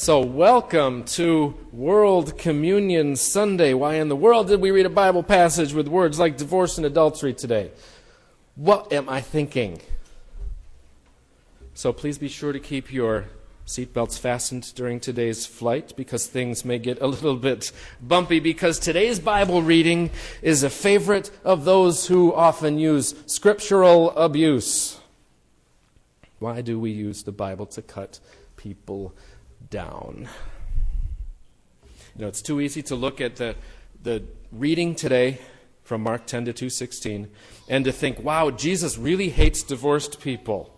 So welcome to World Communion Sunday. Why in the world did we read a Bible passage with words like divorce and adultery today? What am I thinking? So please be sure to keep your seatbelts fastened during today's flight because things may get a little bit bumpy because today's Bible reading is a favorite of those who often use scriptural abuse. Why do we use the Bible to cut people down? You know, it's too easy to look at the reading today from Mark 10 to 2:16 and to think, wow, Jesus really hates divorced people.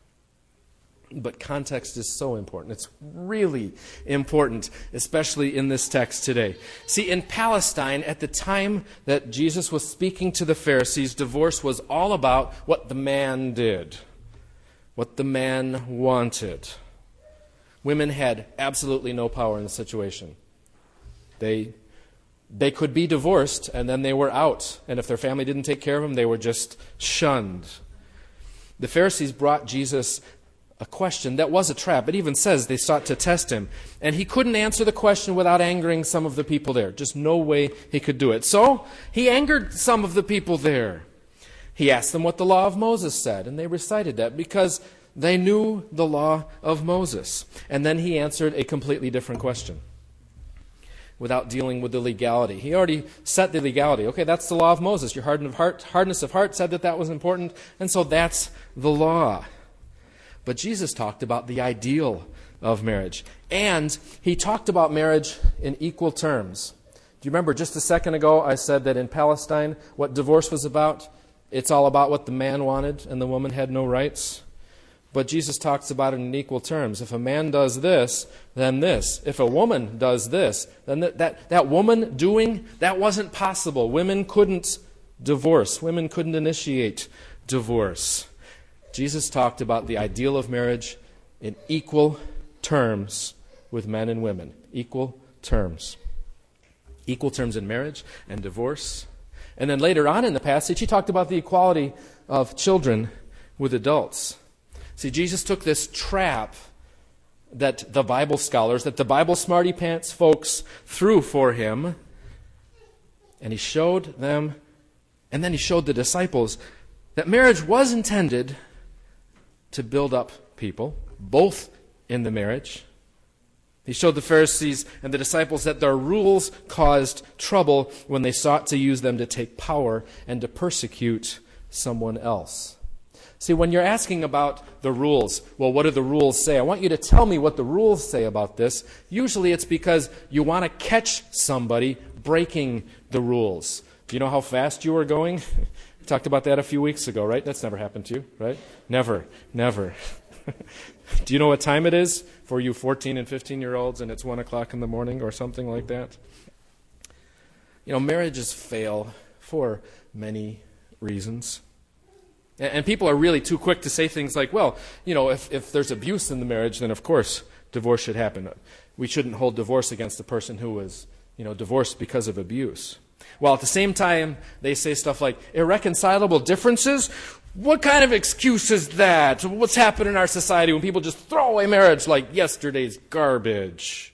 But context is so important. It's really important, especially in this text today. See, in Palestine, at the time that Jesus was speaking to the Pharisees, divorce was all about what the man did, what the man wanted. Women had absolutely no power in the situation. They could be divorced, and then they were out. And if their family didn't take care of them, they were just shunned. The Pharisees brought Jesus a question that was a trap. It even says they sought to test him. And he couldn't answer the question without angering some of the people there. Just no way he could do it. So he angered some of the people there. He asked them what the law of Moses said, and they recited that because they knew the law of Moses. And then he answered a completely different question without dealing with the legality. He already set the legality. Okay, that's the law of Moses. Your hardness of heart said that was important, and so that's the law. But Jesus talked about the ideal of marriage. And he talked about marriage in equal terms. Do you remember just a second ago I said that in Palestine what divorce was about? It's all about what the man wanted and the woman had no rights. But Jesus talks about it in equal terms. If a man does this, then this. If a woman does this, then that woman doing, that wasn't possible. Women couldn't divorce. Women couldn't initiate divorce. Jesus talked about the ideal of marriage in equal terms with men and women. Equal terms. Equal terms in marriage and divorce. And then later on in the passage, he talked about the equality of children with adults. See, Jesus took this trap that the Bible scholars, that the Bible smarty pants folks threw for him, and he showed them, and then he showed the disciples, that marriage was intended to build up people, both in the marriage. He showed the Pharisees and the disciples that their rules caused trouble when they sought to use them to take power and to persecute someone else. See, when you're asking about the rules, well, what do the rules say? I want you to tell me what the rules say about this. Usually it's because you want to catch somebody breaking the rules. Do you know how fast you were going? We talked about that a few weeks ago, right? That's never happened to you, right? Never. Do you know what time it is for you 14 and 15-year-olds and it's 1 o'clock in the morning or something like that? You know, marriages fail for many reasons. And people are really too quick to say things like, well, you know, if there's abuse in the marriage, then of course divorce should happen. We shouldn't hold divorce against the person who was, divorced because of abuse. While at the same time, they say stuff like, irreconcilable differences? What kind of excuse is that? What's happened in our society when people just throw away marriage like yesterday's garbage?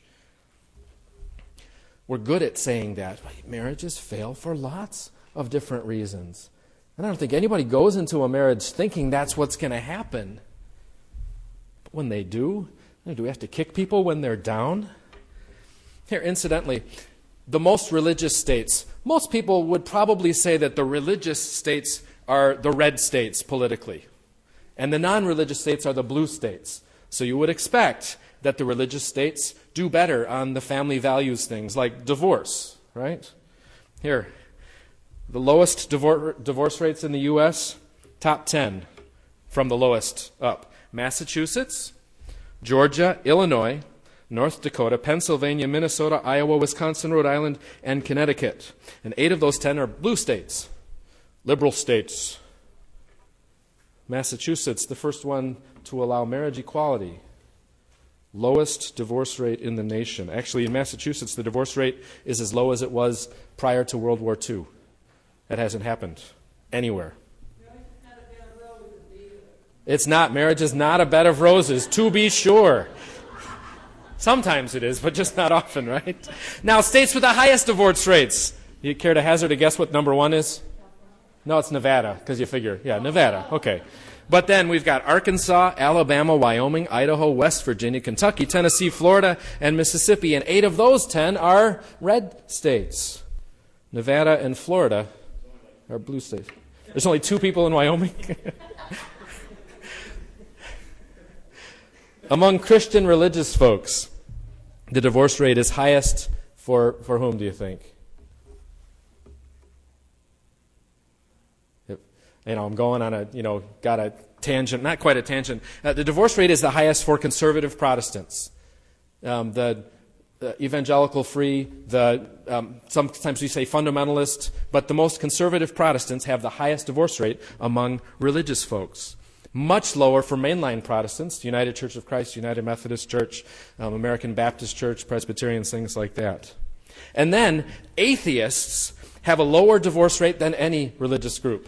We're good at saying that. Marriages fail for lots of different reasons. And I don't think anybody goes into a marriage thinking that's what's going to happen. But when they do we have to kick people when they're down? Here, incidentally, the most religious states, most people would probably say that the religious states are the red states politically. And the non-religious states are the blue states. So you would expect that the religious states do better on the family values things like divorce, right? Here. The lowest divorce rates in the U.S., top 10 from the lowest up. Massachusetts, Georgia, Illinois, North Dakota, Pennsylvania, Minnesota, Iowa, Wisconsin, Rhode Island, and Connecticut. And 8 of those 10 are blue states, liberal states. Massachusetts, the first one to allow marriage equality. Lowest divorce rate in the nation. Actually, in Massachusetts, the divorce rate is as low as it was prior to World War II. That hasn't happened anywhere. It's not. Marriage is not a bed of roses, to be sure. Sometimes it is, but just not often, right? Now, states with the highest divorce rates. You care to hazard a guess what number one is? No, it's Nevada, because you figure, Nevada. Okay. But then we've got Arkansas, Alabama, Wyoming, Idaho, West Virginia, Kentucky, Tennessee, Florida, and Mississippi. And 8 of those 10 are red states. Nevada and Florida are blue states. There's only 2 people in Wyoming. Among Christian religious folks, the divorce rate is highest for whom, do you think? I'm going on got a tangent, not quite a tangent. The divorce rate is the highest for conservative Protestants. The evangelical free, sometimes we say fundamentalist, but the most conservative Protestants have the highest divorce rate among religious folks. Much lower for mainline Protestants, United Church of Christ, United Methodist Church, American Baptist Church, Presbyterians, things like that. And then atheists have a lower divorce rate than any religious group.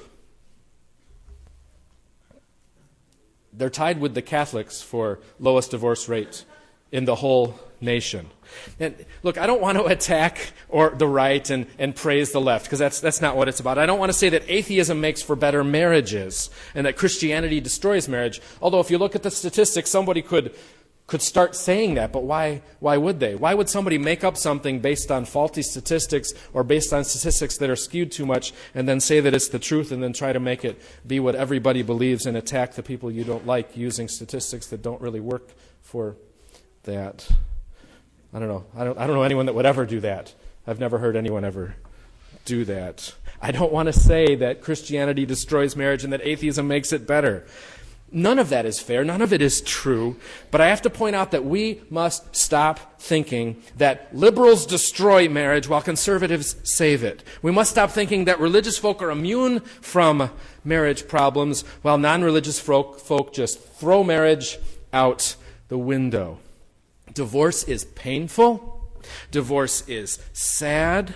They're tied with the Catholics for lowest divorce rate in the whole nation. And look, I don't want to attack the right and praise the left, because that's not what it's about. I don't want to say that atheism makes for better marriages and that Christianity destroys marriage. Although if you look at the statistics, somebody could start saying that, but why would they? Why would somebody make up something based on faulty statistics or based on statistics that are skewed too much and then say that it's the truth and then try to make it be what everybody believes and attack the people you don't like using statistics that don't really work for that? I don't know. I don't know anyone that would ever do that. I've never heard anyone ever do that. I don't want to say that Christianity destroys marriage and that atheism makes it better. None of that is fair. None of it is true. But I have to point out that we must stop thinking that liberals destroy marriage while conservatives save it. We must stop thinking that religious folk are immune from marriage problems while non-religious folk just throw marriage out the window. Divorce is painful. Divorce is sad.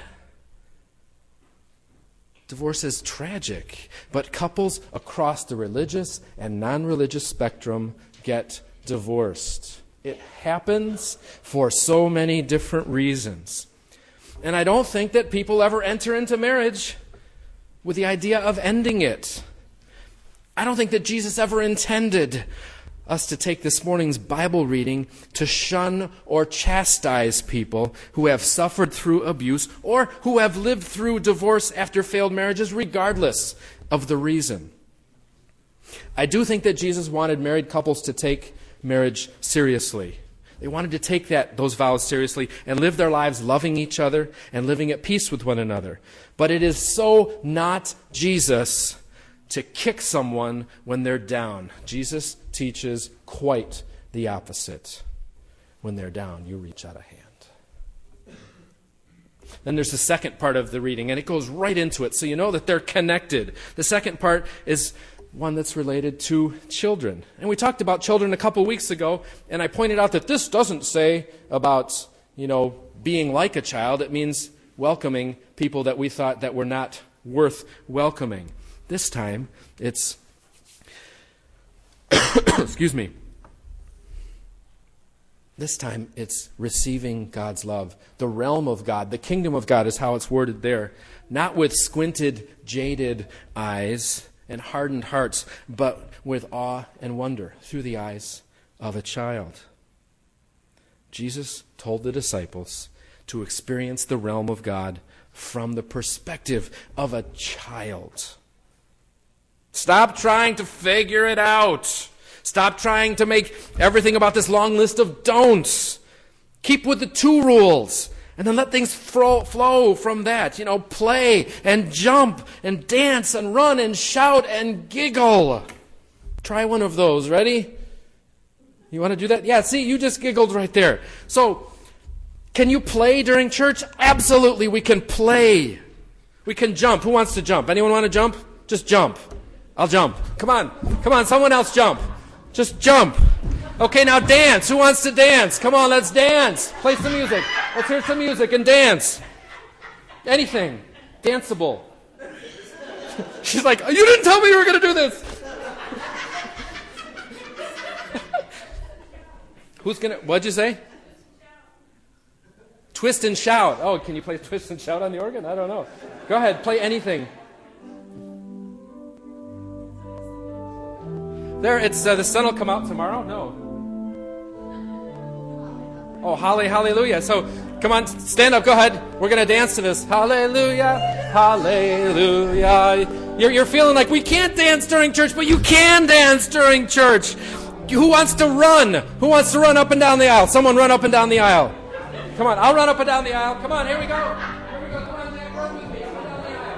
Divorce is tragic, but couples across the religious and non-religious spectrum get divorced. It happens for so many different reasons. And I don't think that people ever enter into marriage with the idea of ending it. I don't think that Jesus ever intended us to take this morning's Bible reading to shun or chastise people who have suffered through abuse or who have lived through divorce after failed marriages, regardless of the reason. I do think that Jesus wanted married couples to take marriage seriously. They wanted to take those vows seriously and live their lives loving each other and living at peace with one another. But it is so not Jesus to kick someone when they're down. Jesus teaches quite the opposite. When they're down, you reach out a hand. Then there's the second part of the reading, and it goes right into it, so you know that they're connected. The second part is one that's related to children. And we talked about children a couple weeks ago, and I pointed out that this doesn't say about, being like a child. It means welcoming people that we thought that were not worth welcoming. This time, it's, excuse me, this time it's receiving God's love. The realm of God, the kingdom of God is how it's worded there. Not with squinted, jaded eyes and hardened hearts, but with awe and wonder through the eyes of a child. Jesus told the disciples to experience the realm of God from the perspective of a child. Stop trying to figure it out. Stop trying to make everything about this long list of don'ts. Keep with the 2 rules, and then let things flow from that. Play and jump and dance and run and shout and giggle. Try one of those. Ready? You want to do that? Yeah, see, you just giggled right there. So, can you play during church? Absolutely, we can play. We can jump. Who wants to jump? Anyone want to jump? Just jump. I'll jump. Come on, someone else jump. Just jump. Okay, now dance. Who wants to dance? Come on, let's dance. Play some music. Let's hear some music and dance. Anything. Danceable. She's like, you didn't tell me you were going to do this. What'd you say? Twist and shout. Oh, can you play twist and shout on the organ? I don't know. Go ahead, play anything. There, it's the sun will come out tomorrow? No. Oh, hallelujah. So, come on, stand up, go ahead. We're going to dance to this. Hallelujah, hallelujah. You're feeling like we can't dance during church, but you can dance during church. Who wants to run? Who wants to run up and down the aisle? Someone run up and down the aisle. Come on, I'll run up and down the aisle. Come on, here we go. Here we go. Come on, Jack, run with me. Up and down the aisle.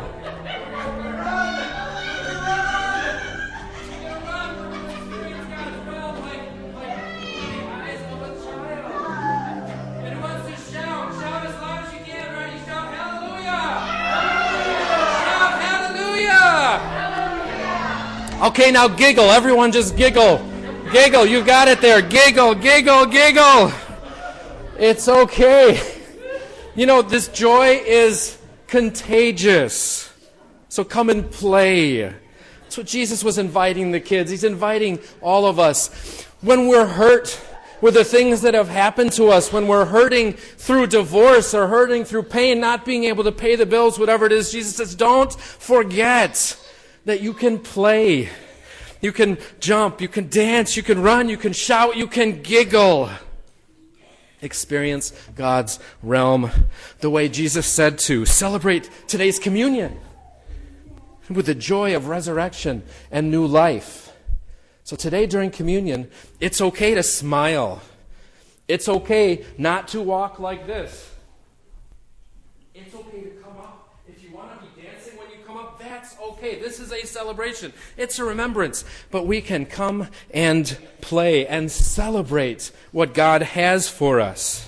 Okay, now giggle. Everyone just giggle. Giggle. You got it there. Giggle, giggle, giggle. It's okay. You know, this joy is contagious. So come and play. That's what Jesus was inviting the kids. He's inviting all of us. When we're hurt with the things that have happened to us, when we're hurting through divorce or hurting through pain, not being able to pay the bills, whatever it is, Jesus says, don't forget that you can play. You can jump, you can dance, you can run, you can shout, you can giggle. Experience God's realm the way Jesus said to. Celebrate today's communion with the joy of resurrection and new life. So today during communion, it's okay to smile. It's okay not to walk like this. It's okay to come up. If you want to be dancing when you come up, that's okay. This is a celebration. It's a remembrance. But we can come and play and celebrate what God has for us.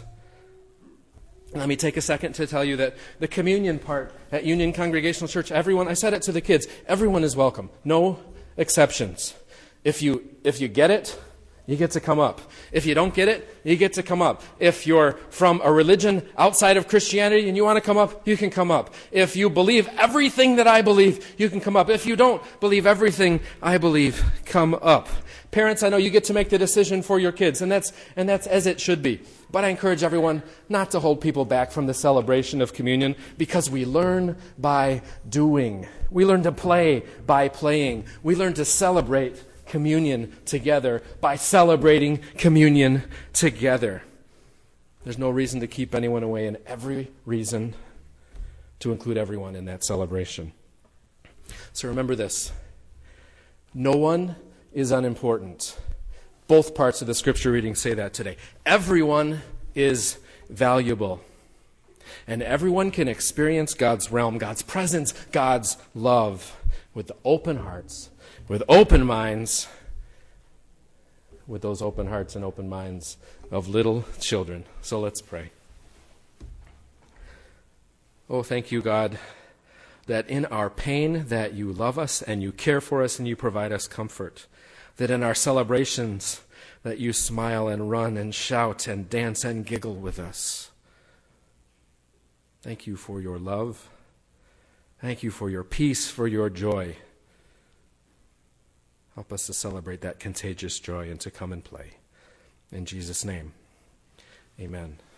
Let me take a second to tell you that the communion part at Union Congregational Church, everyone, I said it to the kids, everyone is welcome. No exceptions. If you get it, you get to come up. If you don't get it, you get to come up. If you're from a religion outside of Christianity and you want to come up, you can come up. If you believe everything that I believe, you can come up. If you don't believe everything I believe, come up. Parents, I know you get to make the decision for your kids, and that's as it should be. But I encourage everyone not to hold people back from the celebration of communion, because we learn by doing. We learn to play by playing. We learn to celebrate communion together by celebrating communion together. There's no reason to keep anyone away, and every reason to include everyone in that celebration. So remember this. No one is unimportant. Both parts of the scripture reading say that today. Everyone is valuable. And everyone can experience God's realm, God's presence, God's love with open hearts, with open minds, with those open hearts and open minds of little children. So let's pray. Oh, thank you, God, that in our pain that you love us and you care for us and you provide us comfort. That in our celebrations that you smile and run and shout and dance and giggle with us. Thank you for your love. Thank you for your peace, for your joy. Help us to celebrate that contagious joy and to come and play. In Jesus' name, amen.